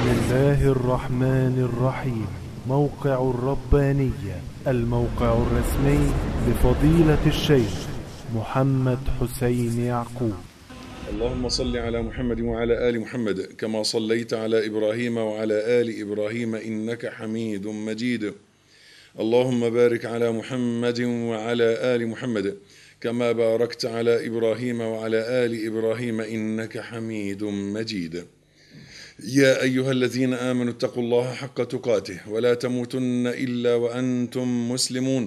الله الرحمن الرحيم. موقع الربانية، الموقع الرسمي لفضيلة الشيخ محمد حسين يعقوب. اللهم صل على محمد وعلى آل محمد كما صليت على إبراهيم وعلى آل إبراهيم إنك حميد مجيد. اللهم بارك على محمد وعلى آل محمد كما باركت على إبراهيم وعلى آل إبراهيم إنك حميد مجيد. يا أيها الذين آمنوا اتقوا الله حق تقاته ولا تموتن إلا وأنتم مسلمون.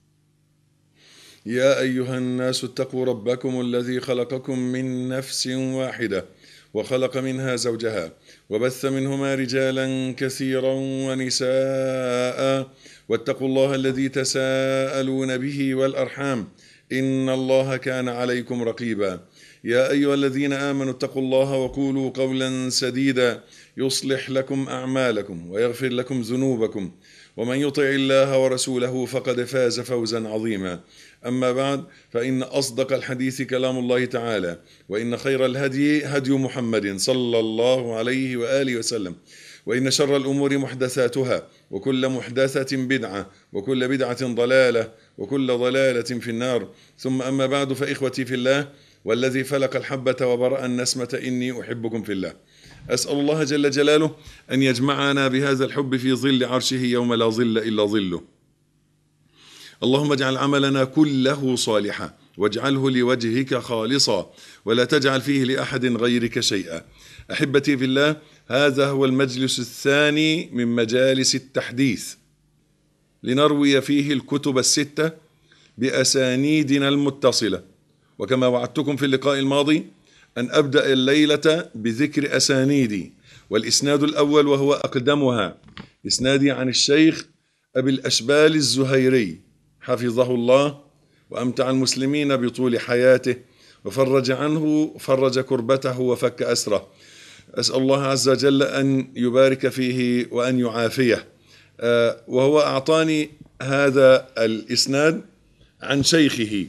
يا أيها الناس اتقوا ربكم الذي خلقكم من نفس واحدة وخلق منها زوجها وبث منهما رجالا كثيرا ونساء، واتقوا الله الذي تساءلون به والأرحام إن الله كان عليكم رقيبا. يا أيها الذين آمنوا اتقوا الله وقولوا قولا سديدا يصلح لكم أعمالكم ويغفر لكم ذنوبكم، ومن يطع الله ورسوله فقد فاز فوزا عظيما. أما بعد، فإن أصدق الحديث كلام الله تعالى، وإن خير الهدي هدي محمد صلى الله عليه وآله وسلم، وإن شر الأمور محدثاتها، وكل محدثة بدعة، وكل بدعة ضلالة، وكل ضلالة في النار. ثم أما بعد، فإخوتي في الله والذي فلق الحبة وبرأ النسمة إني أحبكم في الله. أسأل الله جل جلاله أن يجمعنا بهذا الحب في ظل عرشه يوم لا ظل إلا ظله. اللهم اجعل عملنا كله صالحا واجعله لوجهك خالصا ولا تجعل فيه لأحد غيرك شيئا. أحبتي في الله، هذا هو المجلس الثاني من مجالس التحديث، لنروي فيه الكتب الستة بأسانيدنا المتصلة. وكما وعدتكم في اللقاء الماضي أن أبدأ الليلة بذكر أسانيدي، والإسناد الأول وهو أقدمها إسنادي عن الشيخ أبي الأشبال الزهيري حفظه الله وأمتع المسلمين بطول حياته وفرج عنه فرج كربته وفك أسره. أسأل الله عز وجل أن يبارك فيه وأن يعافيه. وهو أعطاني هذا الإسناد عن شيخه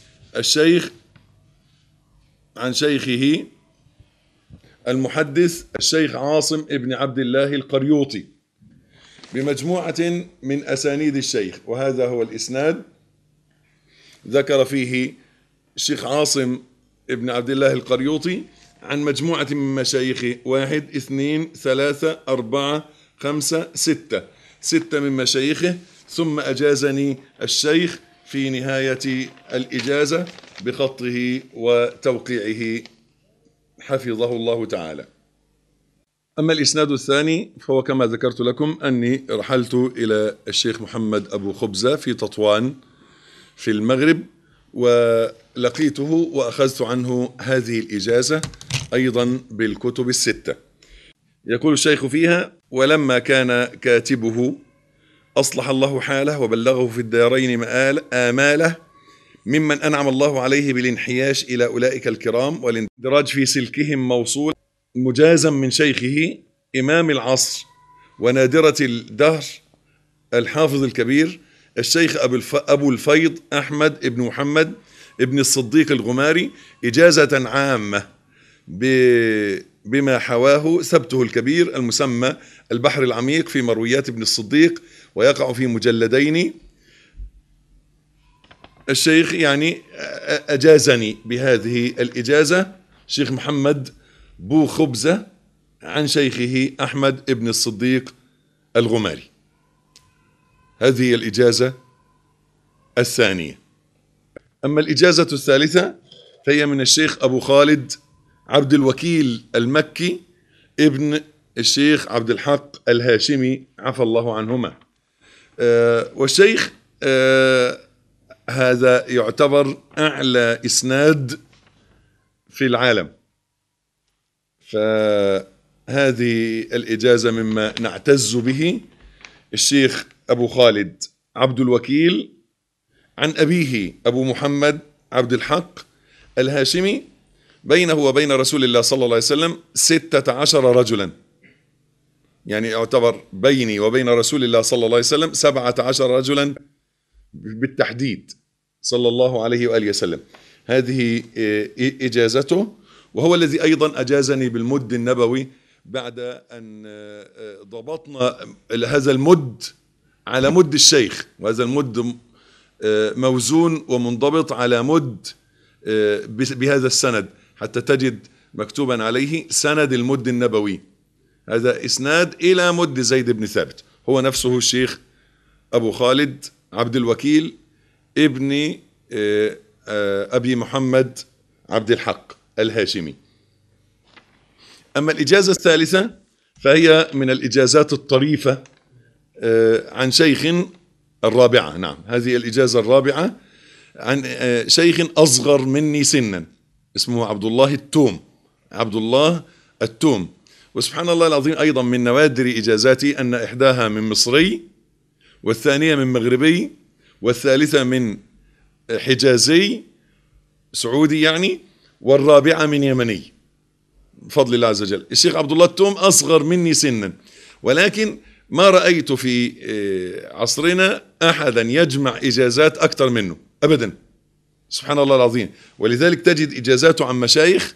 المحدث الشيخ عاصم ابن عبد الله القريوطي بمجموعة من أسانيد الشيخ. وهذا هو الإسناد، ذكر فيه الشيخ عاصم ابن عبد الله القريوطي عن مجموعة من مشايخه: 1 2 3 4 5 6 من مشايخه. ثم أجازني الشيخ في نهاية الإجازة بخطه وتوقيعه حفظه الله تعالى. أما الإسناد الثاني فهو كما ذكرت لكم أني رحلت إلى الشيخ محمد أبو خبزة في تطوان في المغرب، ولقيته وأخذت عنه هذه الإجازة أيضا بالكتب الستة. يقول الشيخ فيها: ولما كان كاتبه أصلح الله حاله وبلغه في الدارين آماله ممن أنعم الله عليه بالانحياش إلى أولئك الكرام والاندراج في سلكهم موصول، مجازا من شيخه إمام العصر ونادرة الدهر الحافظ الكبير الشيخ أبو الفيض أحمد ابن محمد ابن الصديق الغماري إجازة عامة بما حواه ثبته الكبير المسمى البحر العميق في مرويات ابن الصديق، ويقع في مجلدين. الشيخ يعني أجازني بهذه الإجازة شيخ محمد بو خبزة عن شيخه أحمد ابن الصديق الغماري. هذه الإجازة الثانية. أما الإجازة الثالثة فهي من الشيخ أبو خالد عبد الوكيل المكي ابن الشيخ عبد الحق الهاشمي عفى الله عنهما. والشيخ هذا يعتبر أعلى إسناد في العالم، فهذه الإجازة مما نعتز به. الشيخ أبو خالد عبد الوكيل عن أبيه أبو محمد عبد الحق الهاشمي، بينه وبين رسول الله صلى الله عليه وسلم 16 رجلا، يعني يعتبر بيني وبين رسول الله صلى الله عليه وسلم 17 رجلا بالتحديد صلى الله عليه وآله وسلم. هذه إجازته، وهو الذي أيضا أجازني بالمد النبوي بعد أن ضبطنا هذا المد على مد الشيخ، وهذا المد موزون ومنضبط على مد بهذا السند، حتى تجد مكتوبا عليه سند المد النبوي، هذا إسناد إلى مد زيد بن ثابت، هو نفسه الشيخ أبو خالد عبد الوكيل ابن أبي محمد عبد الحق الهاشمي. أما الإجازة الثالثة فهي من الإجازات الطريفة عن شيخ الرابعة. نعم، هذه الإجازة الرابعة عن شيخ أصغر مني سنا، اسمه عبد الله التوم، عبد الله التوم. وسبحان الله العظيم، أيضا من نوادر إجازاتي أن إحداها من مصري، والثانية من مغربي، والثالثة من حجازي سعودي يعني، والرابعة من يمني، بفضل الله عز وجل. الشيخ عبد الله التوم أصغر مني سنا، ولكن ما رأيت في عصرنا أحدا يجمع إجازات أكثر منه أبدا، سبحان الله العظيم. ولذلك تجد إجازاته عن مشايخ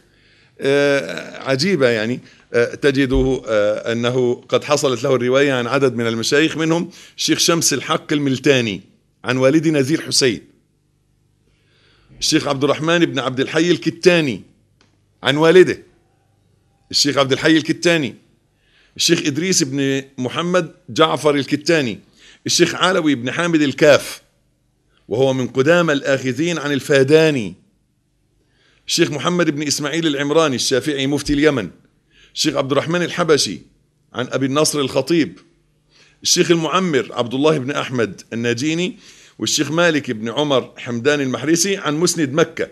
عجيبة، يعني تجده أنه قد حصلت له الرواية عن عدد من المشايخ، منهم الشيخ شمس الحق الملتاني عن والدي نزير حسين، الشيخ عبد الرحمن بن عبد الحي الكتاني عن والده الشيخ عبد الحي الكتاني، الشيخ إدريس بن محمد جعفر الكتاني، الشيخ علوي بن حامد الكاف وهو من قدامى الآخذين عن الفاداني، الشيخ محمد بن إسماعيل العمراني الشافعي مفتي اليمن، الشيخ عبد الرحمن الحبشي عن أبي النصر الخطيب، الشيخ المعمر عبد الله بن أحمد الناجيني، والشيخ مالك بن عمر حمدان المحرسي عن مسند مكة،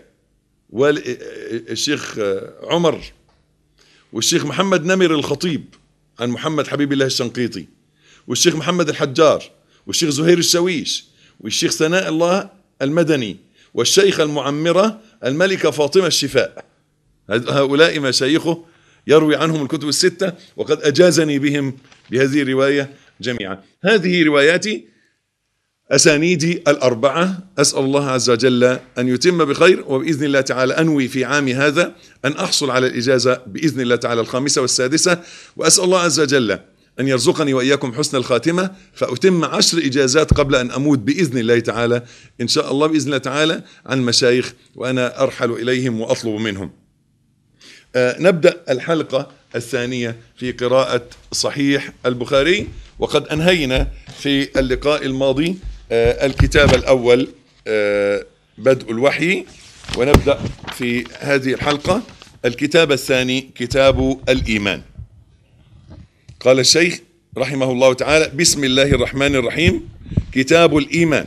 والشيخ عمر، والشيخ محمد نمر الخطيب عن محمد حبيب الله الشنقيطي، والشيخ محمد الحجار، والشيخ زهير الشويش، والشيخ ثناء الله المدني، والشيخ المعمرة الملكة فاطمة الشفاء. هؤلاء مشايخه يروي عنهم الكتب الستة، وقد أجازني بهم بهذه الرواية جميعا. هذه رواياتي أسانيدي الأربعة، أسأل الله عز وجل أن يتم بخير، وبإذن الله تعالى أنوي في عامي هذا أن أحصل على الإجازة بإذن الله تعالى الخامسة والسادسة، وأسأل الله عز وجل أن يرزقني وإياكم حسن الخاتمة، فأتم 10 إجازات قبل أن أموت بإذن الله تعالى، إن شاء الله بإذن الله تعالى، عن مشايخ وأنا أرحل إليهم وأطلب منهم. نبدأ الحلقة الثانية في قراءة صحيح البخاري، وقد أنهينا في اللقاء الماضي الكتاب الأول بدء الوحي، ونبدأ في هذه الحلقة الكتاب الثاني كتاب الإيمان. قال الشيخ رحمه الله تعالى: بسم الله الرحمن الرحيم. كتاب الإيمان.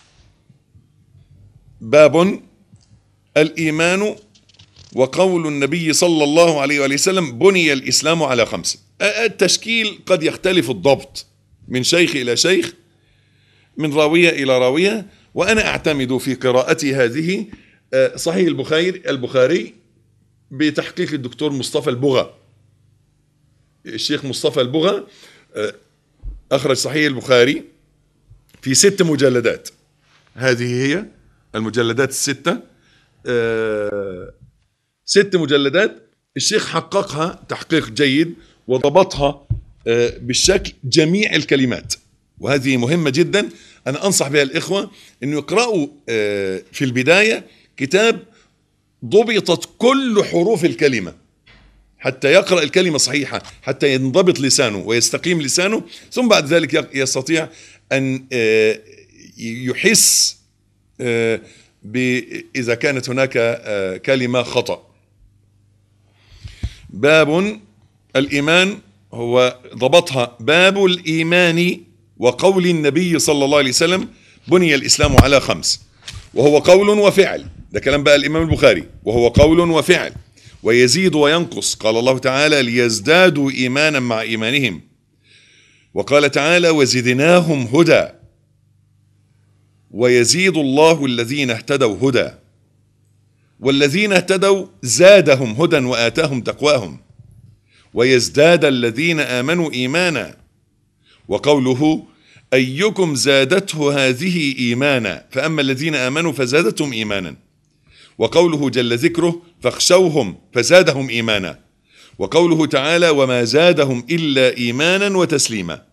باب الإيمان وقول النبي صلى الله عليه وآله وسلم: بني الإسلام على 5. التشكيل قد يختلف الضبط من شيخ إلى شيخ، من راوية إلى راوية، وأنا أعتمد في قراءتي هذه صحيح البخاري بتحقيق الدكتور مصطفى البغا. الشيخ مصطفى البغا أخرج صحيح البخاري في 6 مجلدات، هذه هي المجلدات 6 مجلدات. الشيخ حققها تحقيق جيد وضبطها بالشكل جميع الكلمات، وهذه مهمة جدا. أنا أنصح بها الإخوة أن يقرأوا في البداية كتاب ضبطت كل حروف الكلمة، حتى يقرأ الكلمة صحيحة، حتى ينضبط لسانه ويستقيم لسانه، ثم بعد ذلك يستطيع أن يحس إذا كانت هناك كلمة خطأ. باب الإيمان هو ضبطها: باب الإيمان وقول النبي صلى الله عليه وسلم: بني الإسلام على 5، وهو قول وفعل. ده كلام بقى الإمام البخاري، وهو قول وفعل، ويزيد وينقص. قال الله تعالى: ليزدادوا إيمانا مع إيمانهم. وقال تعالى: وزدناهم هدى. ويزيد الله الذين اهتدوا هدى، والذين اهتدوا زادهم هدى وآتاهم تقواهم، ويزداد الذين آمنوا إيمانا. وقوله: أيكم زادته هذه إيمانا، فأما الذين آمنوا فزادتهم إيمانا. وقوله جل ذكره: فاخشوهم فزادهم إيمانا. وقوله تعالى وما زادهم إلا إيمانا وتسليما.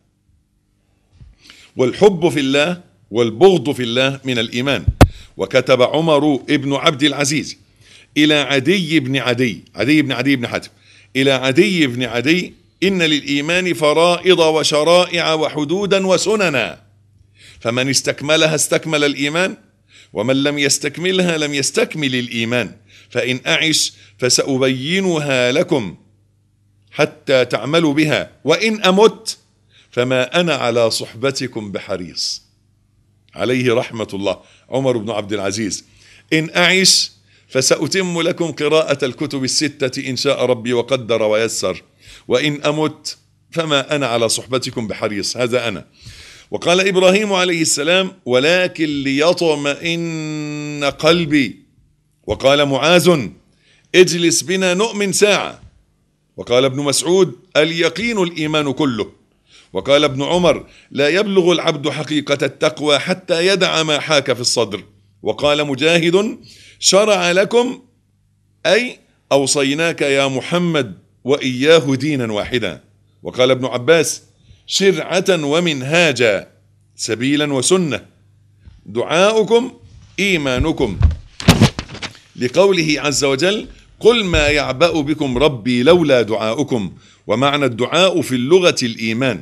والحب في الله والبغض في الله من الإيمان. وكتب عمر ابن عبد العزيز إلى عدي بن حاتم إلى عدي بن عدي إن للإيمان فرائض وشرائع وحدودا وسننا، فمن استكملها استكمل الإيمان، ومن لم يستكملها لم يستكمل الإيمان، فإن أعش فسأبينها لكم حتى تعملوا بها، وإن أمت فما أنا على صحبتكم بحريص. عليه رحمة الله عمر بن عبد العزيز. إن أعش فسأتم لكم قراءة الكتب الستة إن شاء ربي وقدر ويسر، وإن أمت فما أنا على صحبتكم بحريص. هذا أنا. وقال إبراهيم عليه السلام ولكن ليطمئن قلبي. وقال معاذ اجلس بنا نؤمن ساعة. وقال ابن مسعود اليقين الإيمان كله. وقال ابن عمر لا يبلغ العبد حقيقة التقوى حتى يدع ما حاك في الصدر. وقال مجاهد شرع لكم أي أوصيناك يا محمد وإياه دينا واحدا. وقال ابن عباس شرعة ومنهاجا سبيلا وسنة، دعاؤكم إيمانكم، لقوله عز وجل قل ما يعبأ بكم ربي لولا دعاؤكم. ومعنى الدعاء في اللغة الإيمان.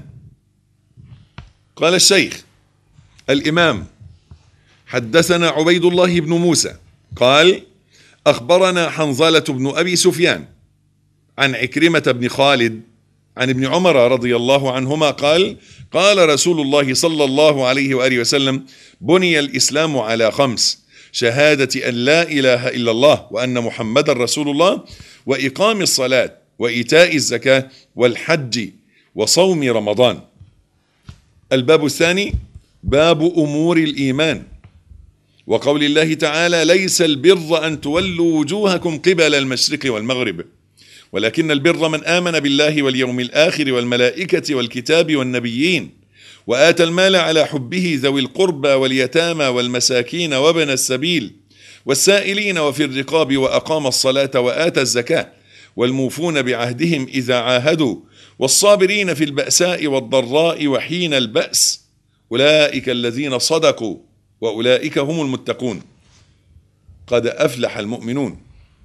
قال الشيخ الإمام حدثنا عبيد الله بن موسى قال أخبرنا حنظلة بن أبي سفيان عن عكرمة بن خالد عن ابن عمر رضي الله عنهما قال قال رسول الله صلى الله عليه وآله وسلم بني الإسلام على 5: شهادة أن لا إله إلا الله وأن محمد رسول الله، وإقام الصلاة، وإيتاء الزكاة، والحج، وصوم رمضان. الباب الثاني باب أمور الإيمان، وقول الله تعالى ليس البر أن تولوا وجوهكم قبل المشرق والمغرب، ولكن البر من آمن بالله واليوم الآخر والملائكة والكتاب والنبيين، وآتى المال على حبه ذوي القربى واليتامى والمساكين وابن السبيل والسائلين وفي الرقاب، وأقام الصلاة وآتى الزكاة، والموفون بعهدهم إذا عاهدوا، والصابرين في البأساء والضراء وحين البأس، أولئك الذين صدقوا وأولئك هم المتقون، قد أفلح المؤمنون.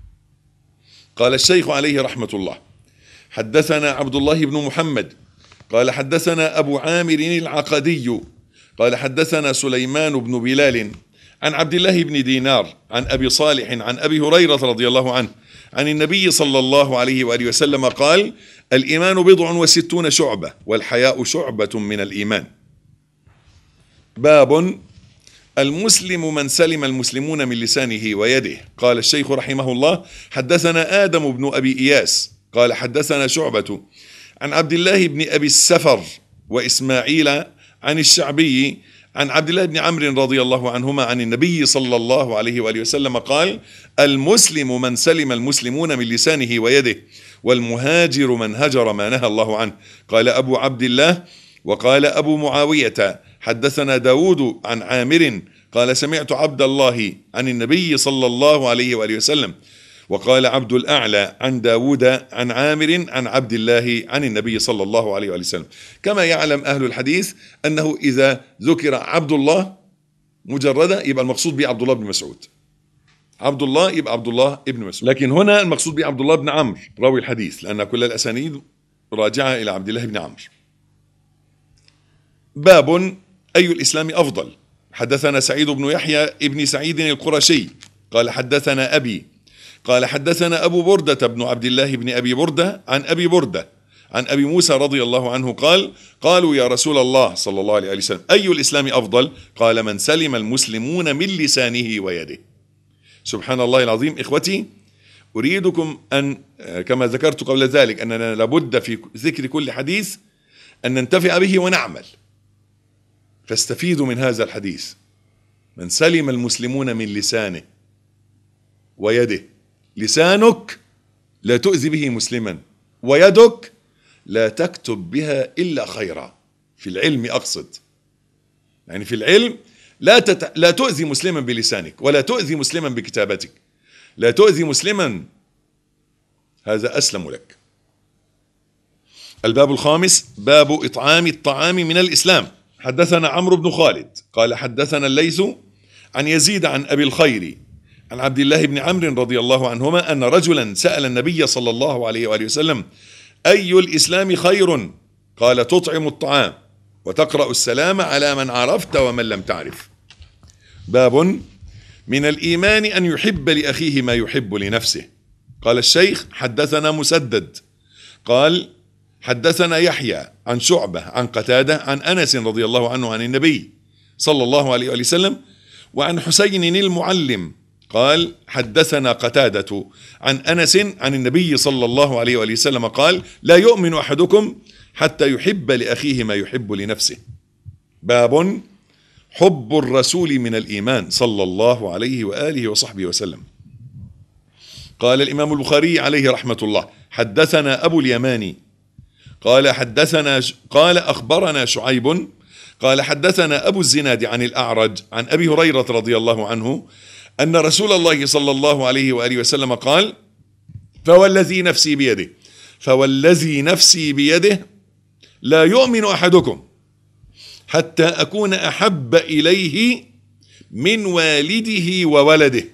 قال الشيخ عليه رحمة الله حدثنا عبد الله بن محمد قال حدثنا أبو عامر العقدي قال حدثنا سليمان بن بلال عن عبد الله بن دينار عن أبي صالح عن أبي هريرة رضي الله عنه عن النبي صلى الله عليه وآله وسلم قال الإيمان 60 شعبة، والحياء شعبة من الإيمان. باب المسلم من سلم المسلمون من لسانه ويده. قال الشيخ رحمه الله حدثنا آدم بن أبي إياس قال حدثنا شعبة عن عبد الله بن أبي السفر وإسماعيل عن الشعبي عن عبد الله بن عمرو رضي الله عنهما عن النبي صلى الله عليه وآله وسلم قال المسلم من سلم المسلمون من لسانه ويده، والمهاجر من هجر ما نهى الله عنه. قال أبو عبد الله وقال أبو معاوية حدثنا داود عن عامر قال سمعت عبد الله عن النبي صلى الله عليه وآله وسلم. وقال عبد الأعلى عن داود عن عامر عن عبد الله عن النبي صلى الله عليه وآله وسلم. كما يعلم أهل الحديث أنه إذا ذكر عبد الله مجردا يبقى المقصود به عبد الله بن مسعود، عبد الله يبقى عبد الله ابن مسعود، لكن هنا المقصود به عبد الله بن عمرو راوي الحديث، لأن كل الأسانيد راجعة إلى عبد الله بن عمرو. باب أي الإسلام أفضل. حدثنا سعيد بن يحيى ابن سعيد القرشي قال حدثنا أبي قال حدثنا أبو بردة بن عبد الله بن أبي بردة عن أبي بردة عن أبي موسى رضي الله عنه قال قالوا يا رسول الله صلى الله عليه وسلم أي الإسلام أفضل؟ قال من سلم المسلمون من لسانه ويده. سبحان الله العظيم. إخوتي أريدكم أن كما ذكرت قبل ذلك أننا لابد في ذكر كل حديث أن ننتفع به ونعمل، فاستفيدوا من هذا الحديث. من سلم المسلمون من لسانه ويده. لسانك لا تؤذي به مسلما، ويدك لا تكتب بها إلا خيرا. في العلم أقصد، يعني في العلم لا تؤذي مسلما بلسانك، ولا تؤذي مسلما بكتابتك، لا تؤذي مسلما، هذا أسلم لك. الباب الخامس باب إطعام الطعام من الإسلام. حدثنا عمرو بن خالد قال حدثنا الليث عن يزيد عن أبي الخير عن عبد الله بن عمرو رضي الله عنهما أن رجلا سأل النبي صلى الله عليه وآله وسلم: أي الإسلام خير؟ قال: تطعم الطعام وتقرأ السلام على من عرفت ومن لم تعرف. باب من الإيمان أن يحب لأخيه ما يحب لنفسه. قال الشيخ: حدثنا مسدد قال حدثنا يحيى عن شعبة عن قتادة عن أنس رضي الله عنه عن النبي صلى الله عليه وسلم وعن حسين المعلم قال حدثنا قتادة عن أنس عن النبي صلى الله عليه وسلم قال: لا يؤمن أحدكم حتى يحب لأخيه ما يحب لنفسه. باب حب الرسول من الإيمان صلى الله عليه وآله وصحبه وسلم. قال الإمام البخاري عليه رحمة الله: حدثنا أبو اليماني قال أخبرنا شعيب قال حدثنا أبو الزناد عن الأعرج عن أبي هريرة رضي الله عنه أن رسول الله صلى الله عليه وآله وسلم قال: فوالذي نفسي بيده لا يؤمن أحدكم حتى أكون أحب إليه من والده وولده.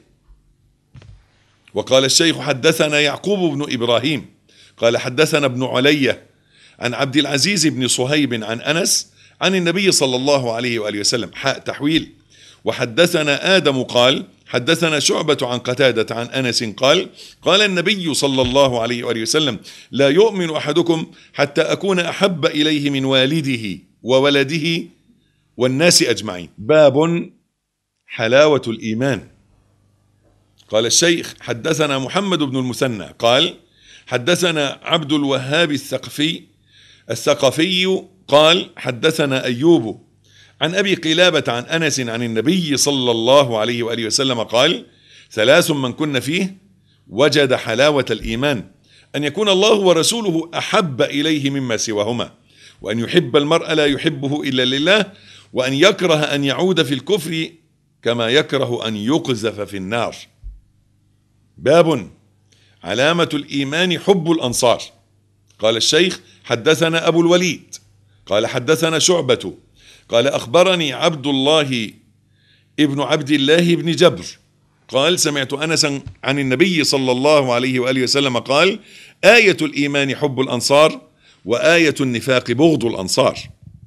وقال الشيخ: حدثنا يعقوب بن إبراهيم قال حدثنا ابن علية عن عبد العزيز بن صهيب عن أنس عن النبي صلى الله عليه وآله وسلم تحويل. وحدثنا آدم قال حدثنا شعبة عن قتادة عن أنس قال قال النبي صلى الله عليه وآله وسلم: لا يؤمن أحدكم حتى أكون أحب إليه من والده وولده والناس أجمعين. باب حلاوة الإيمان. قال الشيخ: حدثنا محمد بن المثنى قال حدثنا عبد الوهاب الثقفي قال حدثنا أيوب عن أبي قلابة عن أنس عن النبي صلى الله عليه وآله وسلم قال: 3 من كن فيه وجد حلاوة الإيمان: أن يكون الله ورسوله أحب إليه مما سواهما، وأن يحب المرء لا يحبه إلا لله، وأن يكره أن يعود في الكفر كما يكره أن يقذف في النار. باب علامة الإيمان حب الأنصار. قال الشيخ: حدثنا أبو الوليد قال حدثنا شعبة قال أخبرني عبد الله ابن عبد الله بن جبر قال سمعت أنسا عن النبي صلى الله عليه وآله وسلم قال: آية الإيمان حب الأنصار، وآية النفاق بغض الأنصار.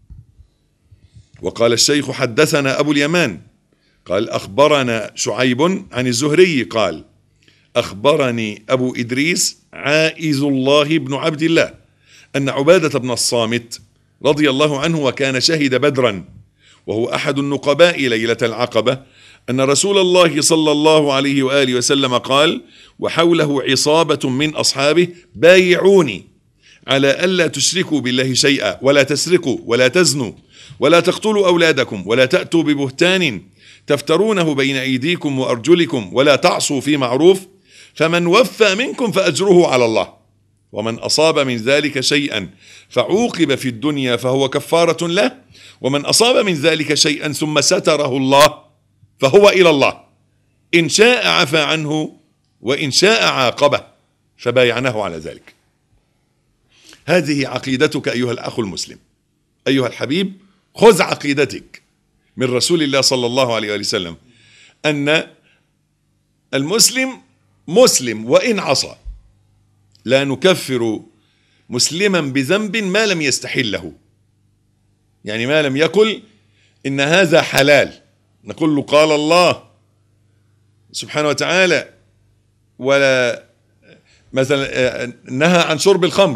وقال الشيخ: حدثنا أبو اليمان قال أخبرنا شعيب عن الزهري قال أخبرني أبو إدريس عائز الله بن عبد الله أن عبادة بن الصامت رضي الله عنه وكان شهد بدرا وهو أحد النقباء ليلة العقبة أن رسول الله صلى الله عليه وآله وسلم قال وحوله عصابة من أصحابه: بايعوني على ألا تشركوا بالله شيئا، ولا تسرقوا، ولا تزنوا، ولا تقتلوا أولادكم، ولا تأتوا ببهتان تفترونه بين أيديكم وأرجلكم، ولا تعصوا في معروف، فمن وفى منكم فأجره على الله، ومن أصاب من ذلك شيئا فعوقب في الدنيا فهو كفارة له، ومن أصاب من ذلك شيئا ثم ستره الله فهو إلى الله، إن شاء عفى عنه وإن شاء عاقبه، فبايعناه على ذلك. هذه عقيدتك أيها الأخ المسلم. أيها الحبيب، خذ عقيدتك من رسول الله صلى الله عليه وسلم أن المسلم مسلم وإن عصى، لا نكفر مسلما بذنب ما لم يستحله، يعني ما لم يقل إن هذا حلال، نقول له قال الله سبحانه وتعالى، ولا مثلا نهى عن شرب الخمر،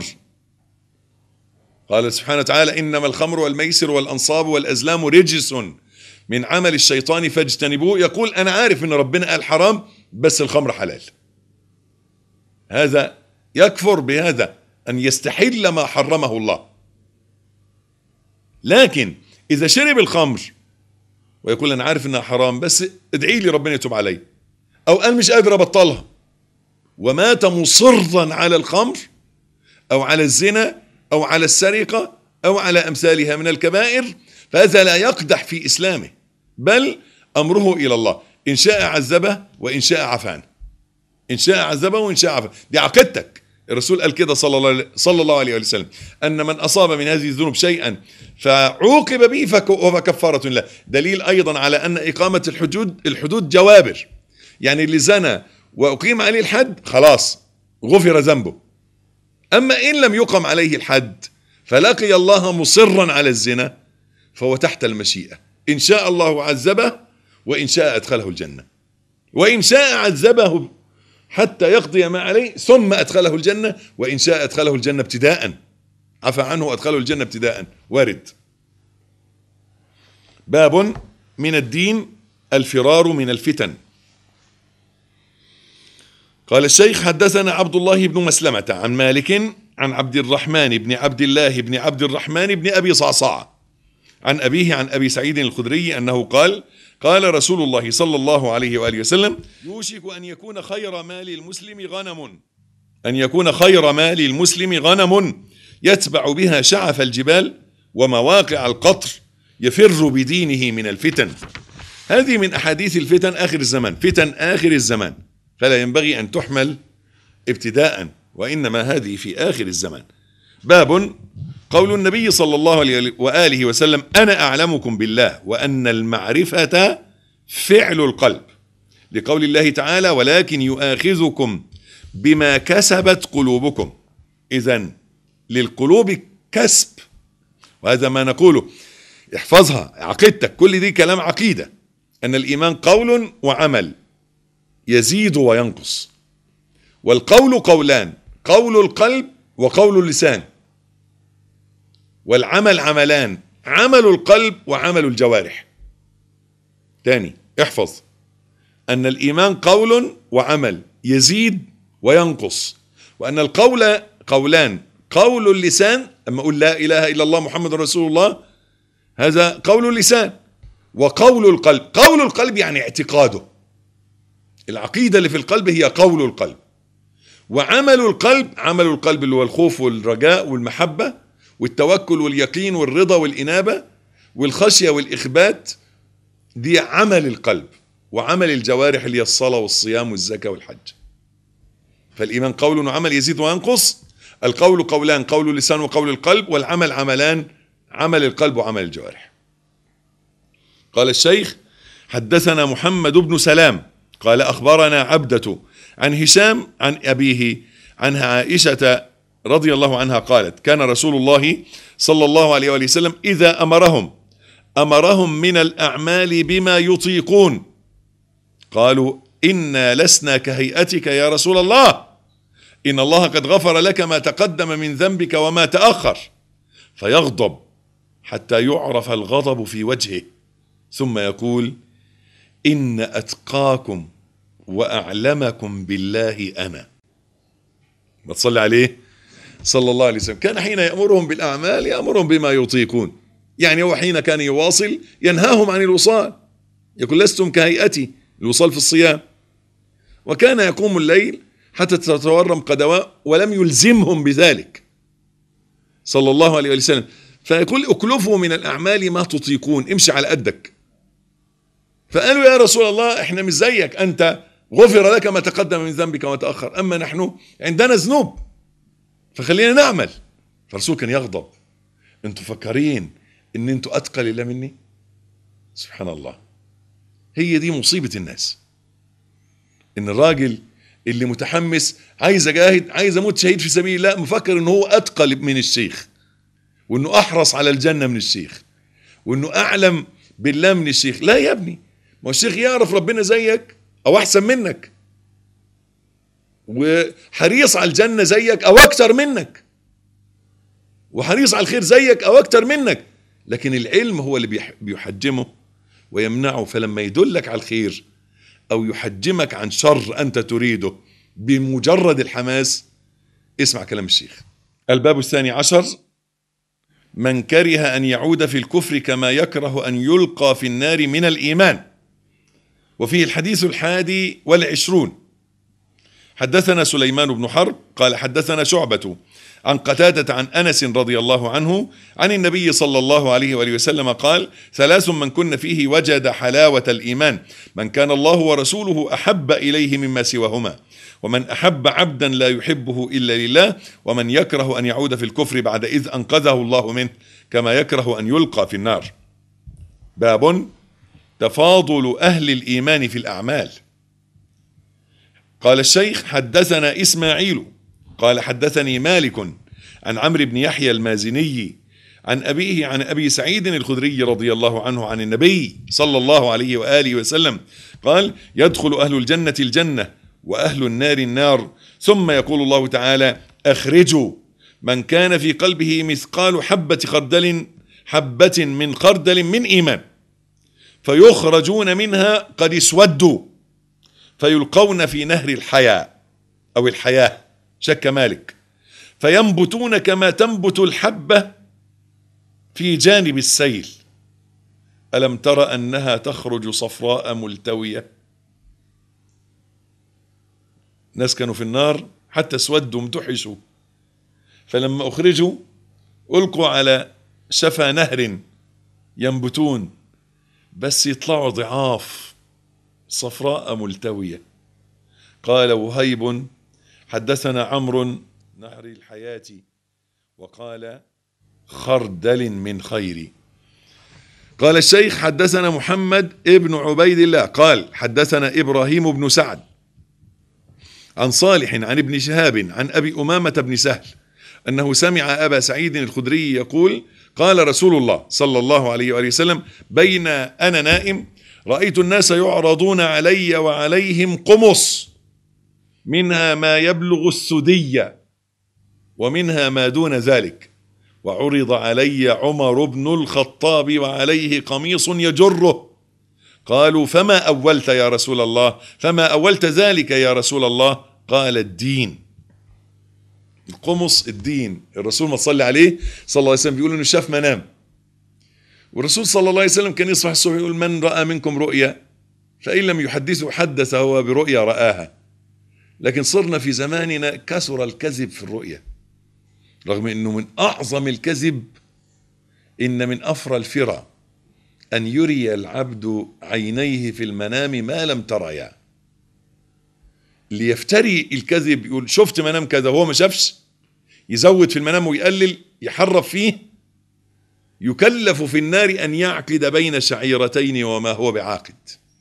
قال سبحانه وتعالى إنما الخمر والميسر والأنصاب والأزلام رجس من عمل الشيطان فاجتنبوه، يقول أنا عارف إن ربنا قال حرام بس الخمر حلال. هذا يكفر بهذا، أن يستحل ما حرمه الله. لكن إذا شرب الخمر ويقول أنا عارف إنها حرام بس ادعي لي ربنا يتوب علي، أو أنا مش قادر أبطلها، ومات مصرا على الخمر أو على الزنا أو على السرقة أو على أمثالها من الكبائر، فهذا لا يقدح في إسلامه، بل أمره إلى الله، إن شاء عذبه وإن شاء عفى عنه، إن شاء عذبه وإن شاء عفى. دي عقيدتك الرسول قال كده صلى الله عليه وسلم، أن من أصاب من هذه الذنوب شيئا فعوقب به فكفارة له. دليل أيضا على أن إقامة الحدود جوابر، يعني اللي زنى وأقيم عليه الحد خلاص غفر ذنبه. أما إن لم يقم عليه الحد فلقي الله مصرا على الزنا فهو تحت المشيئة، إن شاء الله عذبه وإن شاء أدخله الجنة، وإن شاء عذبه حتى يقضي ما عليه ثم أدخله الجنة، وإن شاء أدخله الجنة ابتداء، عفى عنه وأدخله الجنة ابتداء، وارد. باب من الدين الفرار من الفتن. قال الشيخ حدثنا عبد الله بن مسلمة عن مالك عن عبد الرحمن بن عبد الله بن عبد الرحمن بن أبي صعصاع عن أبيه عن أبي سعيد الخدري أنه قال قال رسول الله صلى الله عليه وآله وسلم: يوشك أن يكون خير مال المسلم غنم يتبع بها شعف الجبال ومواقع القطر يفر بدينه من الفتن. هذه من أحاديث الفتن آخر الزمان، فتن آخر الزمان، فلا ينبغي أن تحمل ابتداء، وإنما هذه في آخر الزمان. باب قول النبي صلى الله عليه وآله وسلم: أنا أعلمكم بالله وأن المعرفة فعل القلب، لقول الله تعالى: ولكن يؤاخذكم بما كسبت قلوبكم. إذن للقلوب كسب، وهذا ما نقوله، احفظها عقيدتك، كل دي كلام عقيدة، أن الإيمان قول وعمل يزيد وينقص، والقول قولان: قول القلب وقول اللسان، والعمل عملان: عمل القلب وعمل الجوارح. تاني احفظ أن الإيمان قول وعمل يزيد وينقص، وأن القول قولان: قول اللسان، أما أقول لا إله إلا الله محمد رسول الله، هذا قول اللسان، وقول القلب. قول القلب يعني اعتقاده، العقيدة اللي في القلب هي قول القلب. وعمل القلب، عمل القلب اللي هو الخوف والرجاء والمحبة والتوكل واليقين والرضا والإنابة والخشية والإخبات، دي عمل القلب. وعمل الجوارح اللي هي الصلاة والصيام والزكاة والحج. فالإيمان قول وعمل يزيد وينقص، القول قولان: قول اللسان وقول القلب، والعمل عملان: عمل القلب وعمل الجوارح. قال الشيخ حدثنا محمد بن سلام قال أخبرنا عبدة عن هشام عن أبيه عن عائشة رضي الله عنها قالت: كان رسول الله صلى الله عليه وسلم إذا أمرهم من الأعمال بما يطيقون قالوا: إنا لسنا كهيئتك يا رسول الله، إن الله قد غفر لك ما تقدم من ذنبك وما تأخر، فيغضب حتى يعرف الغضب في وجهه، ثم يقول: إن أتقاكم وأعلمكم بالله أنا. ما تصلي عليه صلى الله عليه وسلم. كان حين يأمرهم بالأعمال يأمرهم بما يطيقون، يعني هو حين كان يواصل ينهاهم عن الوصال، يقول: لستم كهيئتي، الوصال في الصيام. وكان يقوم الليل حتى تتورم قدماه ولم يلزمهم بذلك صلى الله عليه وسلم، فيقول: اكلفوا من الأعمال ما تطيقون، امشي على قدك. فقالوا: يا رسول الله احنا مش زيك، انت غفر لك ما تقدم من ذنبك وما تأخر، اما نحن عندنا ذنوب فخلينا نعمل. فالرسول كان يغضب: انتوا فكرين ان انتوا اتقى لله مني؟ سبحان الله. هي دي مصيبة الناس، ان الراجل اللي متحمس عايز اجاهد، عايز اموت شهيد في سبيل الله، مفكر ان هو اتقى من الشيخ، وانه احرص على الجنة من الشيخ، وانه اعلم بالله من الشيخ. لا يا ابني، ما الشيخ يعرف ربنا زيك او احسن منك، وحريص على الجنة زيك او اكتر منك، وحريص على الخير زيك او اكتر منك، لكن العلم هو اللي بيحجمه ويمنعه. فلما يدلك على الخير او يحجمك عن شر انت تريده بمجرد الحماس، اسمع كلام الشيخ. الباب 12: من كره أن يعود في الكفر كما يكره أن يلقى في النار من الإيمان. وفيه الحديث 21. حدثنا سليمان بن حرب قال حدثنا شعبة عن قتادة عن أنس رضي الله عنه عن النبي صلى الله عليه وآله وسلم قال: 3 من كن فيه وجد حلاوة الإيمان: من كان الله ورسوله أحب إليه مما سواهما، ومن أحب عبدا لا يحبه إلا لله، ومن يكره أن يعود في الكفر بعد إذ أنقذه الله منه كما يكره أن يلقى في النار. باب تفاضل أهل الإيمان في الأعمال. قال الشيخ: حدثنا إسماعيل قال حدثني مالك عن عمرو بن يحيى المازني عن أبيه عن أبي سعيد الخدري رضي الله عنه عن النبي صلى الله عليه وآله وسلم قال: يدخل أهل الجنة الجنة وأهل النار النار، ثم يقول الله تعالى: أخرجوا من كان في قلبه مثقال حبة من خردل من إيمان، فيخرجون منها قد اسودوا، فيلقون في نهر الحياة أو الحياة، شك مالك، فينبتون كما تنبت الحبة في جانب السيل. ألم تر أنها تخرج صفراء ملتوية؟ ناس كانوا في النار حتى اسودوا امتحشوا، فلما أخرجوا ألقوا على شفا نهر ينبتون، بس يطلعوا ضعاف صفراء ملتوية. قال وهيب: حدثنا عمرو نهر الحياة، وقال: خردل من خير. قال الشيخ: حدثنا محمد ابن عبيد الله قال حدثنا إبراهيم بن سعد عن صالح عن ابن شهاب عن أبي أمامة بن سهل أنه سمع أبا سعيد الخدري يقول: قال رسول الله صلى الله عليه وآله وسلم: بين أنا نائم رأيت الناس يعرضون علي وعليهم قمص، منها ما يبلغ السدية ومنها ما دون ذلك، وعرض علي عمر بن الخطاب وعليه قميص يجره. قالوا: فما أولت يا رسول الله؟ فما أولت ذلك يا رسول الله؟ قال: الدين. القمص الدين. الرسول ما صلى عليه صلى الله عليه وسلم بيقول إنه شاف منام، والرسول صلى الله عليه وسلم كان يصبح الصبح يقول: من رأى منكم رؤيا فإن لم يحدثه حدث هو برؤيا رآها. لكن صرنا في زماننا كثر الكذب في الرؤيا، رغم أنه من أعظم الكذب إن من أفرى الفرى أن يري العبد عينيه في المنام ما لم تريا. اللي يفتري الكذب يقول شفت منام كذا وهو ما شافش، يزود في المنام ويقلل، يحرف فيه، يكلف في النار أن يعقد بين شعيرتين وما هو بعاقد.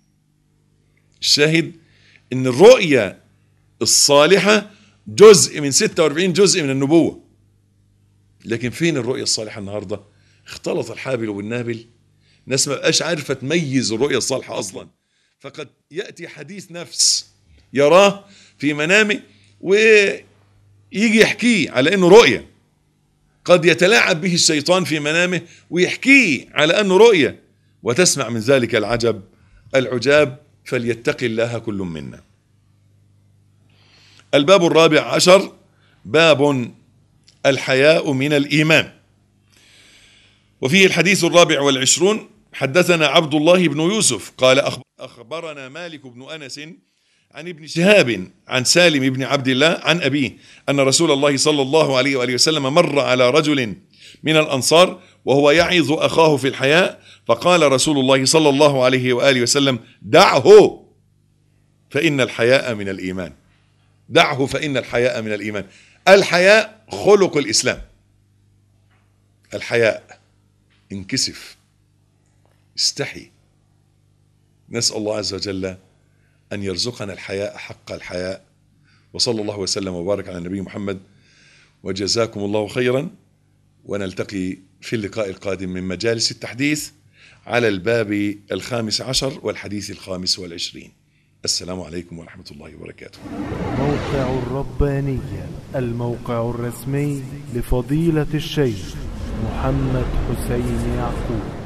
الشاهد إن الرؤيا الصالحة جزء من 46 جزء من النبوة. لكن فين الرؤيا الصالحة النهاردة؟ اختلط الحابل والنابل، ناس ما بقاش عارفة تميز الرؤيا الصالحة أصلا. فقد يأتي حديث نفس يراه في منامه ويجي يحكيه على أنه رؤيا، قد يتلاعب به الشيطان في منامه ويحكيه على أنه رؤيا، وتسمع من ذلك العجاب. فليتق الله كل منا. الباب 14 باب الحياء من الإيمان. وفيه الحديث 24. حدثنا عبد الله بن يوسف قال أخبرنا مالك بن أنس عن ابن شهاب عن سالم بن عبد الله عن أبيه أن رسول الله صلى الله عليه وآله وسلم مر على رجل من الأنصار وهو يعظ أخاه في الحياء، فقال رسول الله صلى الله عليه وآله وسلم: دعه فإن الحياء من الإيمان. دعه فإن الحياء من الإيمان. الحياء خلق الإسلام. الحياء، انكسف، استحي. نسأل الله عز وجل أن يرزقنا الحياء حق الحياء. وصلى الله وسلم وبارك على النبي محمد، وجزاكم الله خيرا، ونلتقي في اللقاء القادم من مجالس التحديث على الباب 15 والحديث 25. السلام عليكم ورحمة الله وبركاته. موقع الربانية، الموقع الرسمي لفضيلة الشيخ محمد حسين يعقوب.